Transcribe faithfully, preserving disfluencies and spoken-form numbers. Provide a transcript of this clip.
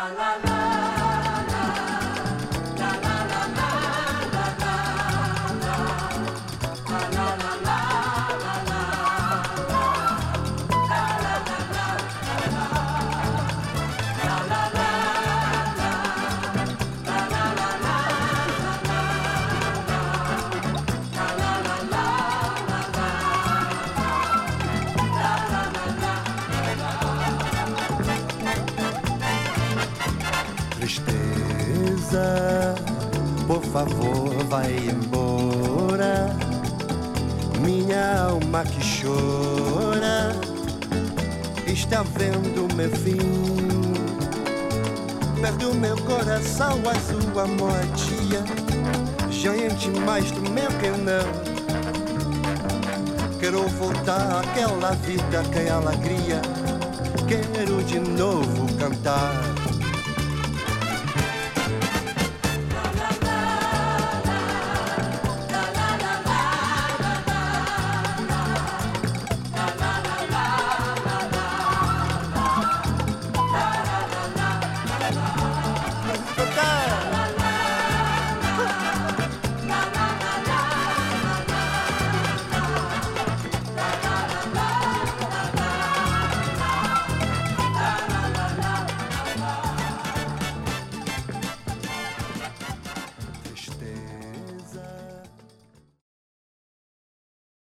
Por favor, vai embora, minha alma que chora está vendo meu fim. Perde o meu coração azul, a moadia, já enche mais do meu que não. Quero voltar àquela vida que ela cria, quero de novo cantar.